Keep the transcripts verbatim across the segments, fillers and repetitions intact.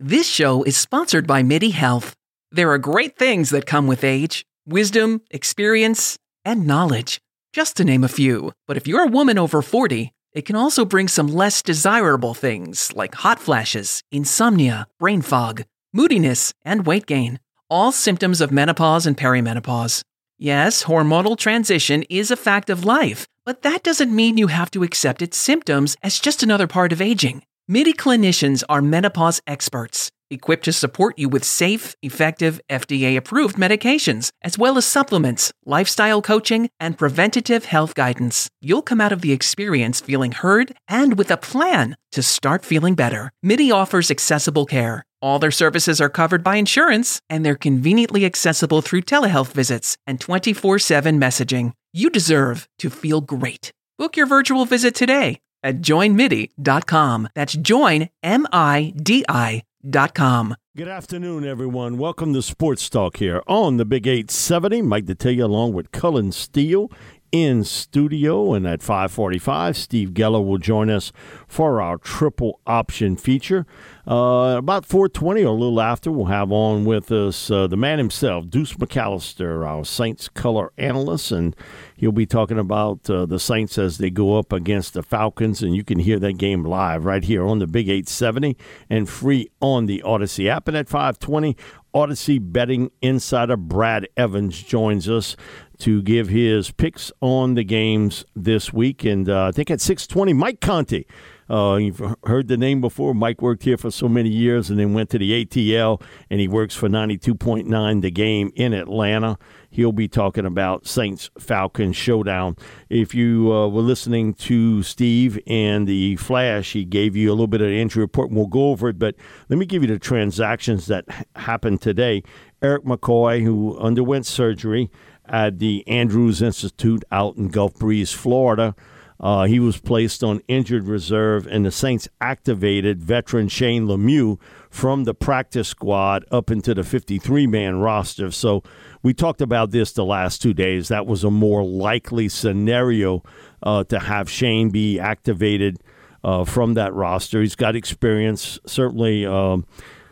This show is sponsored by MIDI Health. There are great things that come with age: wisdom, experience, and knowledge, just to name a few. But if you're a woman over forty, it can also bring some less desirable things like hot flashes, insomnia, brain fog, moodiness, and weight gain, all symptoms of menopause and perimenopause. Yes, hormonal transition is a fact of life, but that doesn't mean you have to accept its symptoms as just another part of aging. MIDI clinicians are menopause experts, equipped to support you with safe, effective, F D A-approved medications, as well as supplements, lifestyle coaching, and preventative health guidance. You'll come out of the experience feeling heard and with a plan to start feeling better. MIDI offers accessible care. All their services are covered by insurance, and they're conveniently accessible through telehealth visits and twenty-four seven messaging. You deserve to feel great. Book your virtual visit today at join midi dot com. That's join, M I D I dot com. Good afternoon, everyone. Welcome to Sports Talk here on the Big eight seventy. Mike Detillier along with Cullen Steele in studio. And at five forty-five, Steve Geller will join us for our triple option feature. Uh, about four twenty or a little after, we'll have on with us uh, the man himself, Deuce McAllister, our Saints color analyst, and he'll be talking about uh, the Saints as they go up against the Falcons, and you can hear that game live right here on the Big eight seventy and free on the Odyssey app. And at five twenty, Odyssey betting insider Brad Evans joins us to give his picks on the games this week. And uh, I think at six twenty, Mike Conti. Uh, you've heard the name before. Mike worked here for so many years and then went to the A T L, and he works for ninety-two point nine The Game in Atlanta. He'll be talking about Saints-Falcons showdown. If you uh, were listening to Steve and the Flash, he gave you a little bit of the injury report, and we'll go over it. But let me give you the transactions that happened today. Eric McCoy, who underwent surgery at the Andrews Institute out in Gulf Breeze, Florida, Uh, he was placed on injured reserve, and the Saints activated veteran Shane Lemieux from the practice squad up into the fifty-three man roster. So we talked about this the last two days. That was a more likely scenario uh, to have Shane be activated uh, from that roster. He's got experience, certainly. Um,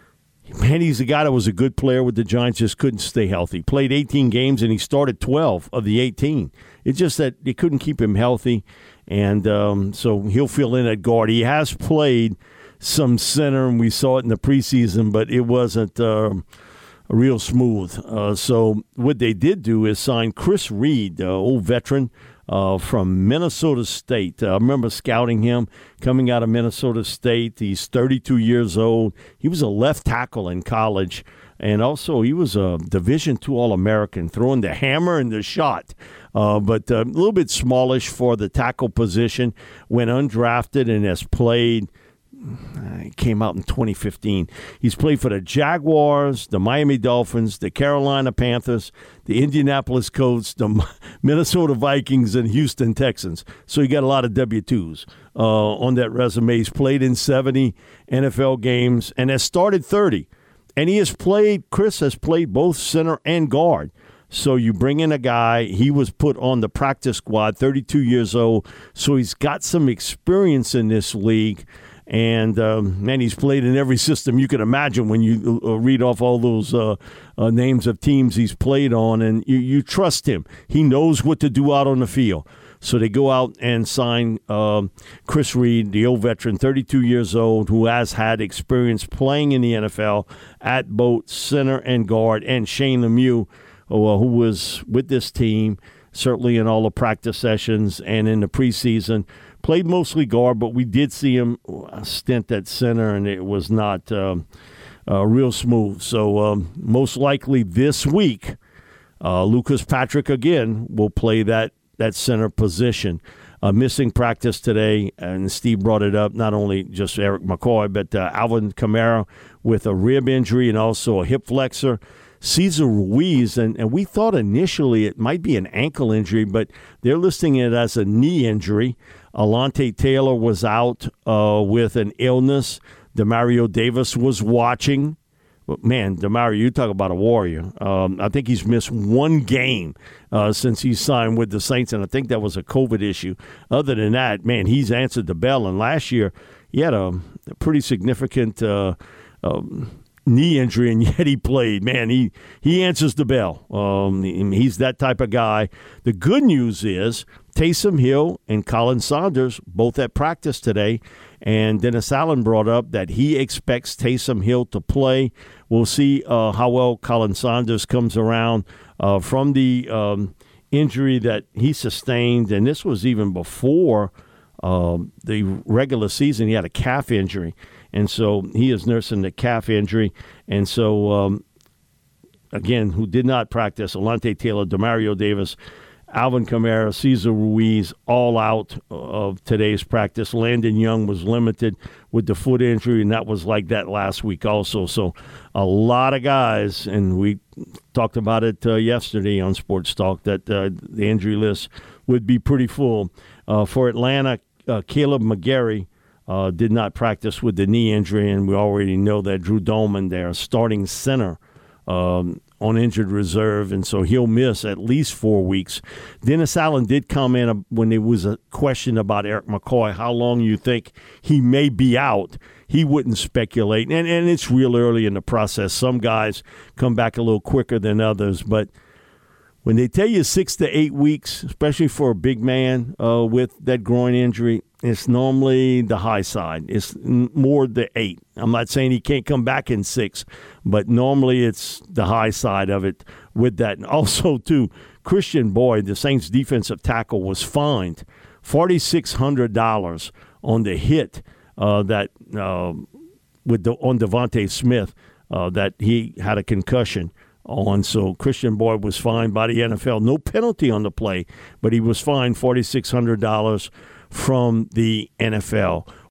Man, he's a guy that was a good player with the Giants, just couldn't stay healthy. Played eighteen games, and he started twelve of the eighteen. It's just that they couldn't keep him healthy, and um, so he'll fill in at guard. He has played some center, and we saw it in the preseason, but it wasn't uh, real smooth. Uh, so what they did do is sign Chris Reed, the old veteran, Uh, from Minnesota State. Uh, I remember scouting him coming out of Minnesota State. He's thirty-two years old. He was a left tackle in college, and also he was a Division two All-American, throwing the hammer and the shot. Uh, but uh, a little bit smallish for the tackle position. Went undrafted and has played. He came out in twenty fifteen. He's played for the Jaguars, the Miami Dolphins, the Carolina Panthers, the Indianapolis Colts, the Minnesota Vikings, and Houston Texans. So he got a lot of W twos uh, on that resume. He's played in seventy N F L games and has started thirty. And he has played, Chris has played both center and guard. So you bring in a guy, he was put on the practice squad, thirty-two years old, so he's got some experience in this league. And, um, man, he's played in every system you can imagine when you uh, read off all those uh, uh, names of teams he's played on, and you, you trust him. He knows what to do out on the field. So they go out and sign uh, Chris Reed, the old veteran, thirty-two years old, who has had experience playing in the N F L at both center and guard, and Shane Lemieux, uh, who was with this team, certainly in all the practice sessions and in the preseason. Played mostly guard, but we did see him stint at center, and it was not um, uh, real smooth. So um, most likely this week, uh, Lucas Patrick again will play that, that center position. Uh, missing practice today, and Steve brought it up, not only just Eric McCoy, but uh, Alvin Kamara with a rib injury and also a hip flexor. Cesar Ruiz, and, and we thought initially it might be an ankle injury, but they're listing it as a knee injury. Alante Taylor was out uh, with an illness. Demario Davis was watching. But man, Demario, you talk about a warrior. Um, I think he's missed one game uh, since he signed with the Saints, and I think that was a COVID issue. Other than that, man, he's answered the bell. And last year, he had a, a pretty significant uh, um, knee injury, and yet he played. Man, he, he answers the bell. Um, he's that type of guy. The good news is Taysom Hill and Colin Saunders both at practice today, and Dennis Allen brought up that he expects Taysom Hill to play. We'll see uh, how well Colin Saunders comes around uh, from the um, injury that he sustained, and this was even before uh, the regular season. He had a calf injury. And so he is nursing the calf injury. And so, um, again, who did not practice, Alontae Taylor, Demario Davis, Alvin Kamara, Cesar Ruiz, all out of today's practice. Landon Young was limited with the foot injury, and that was like that last week also. So a lot of guys, and we talked about it uh, yesterday on Sports Talk, that uh, the injury list would be pretty full. Uh, for Atlanta, uh, Caleb McGarry, Uh, did not practice with the knee injury, and we already know that Drew Dolman, their starting center, um, on injured reserve, and so he'll miss at least four weeks. Dennis Allen did comment when there was a question about Eric McCoy, how long you think he may be out. He wouldn't speculate, and, and it's real early in the process. Some guys come back a little quicker than others, but when they tell you six to eight weeks, especially for a big man uh, with that groin injury, it's normally the high side. It's more the eight. I'm not saying he can't come back in six, but normally it's the high side of it with that. And also, too, Christian Boyd, the Saints defensive tackle, was fined four thousand six hundred dollars on the hit uh, that uh, with the, on Devontae Smith uh, that he had a concussion on. So Christian Boyd was fined by the N F L. No penalty on the play, but he was fined four thousand six hundred dollars from the N F L.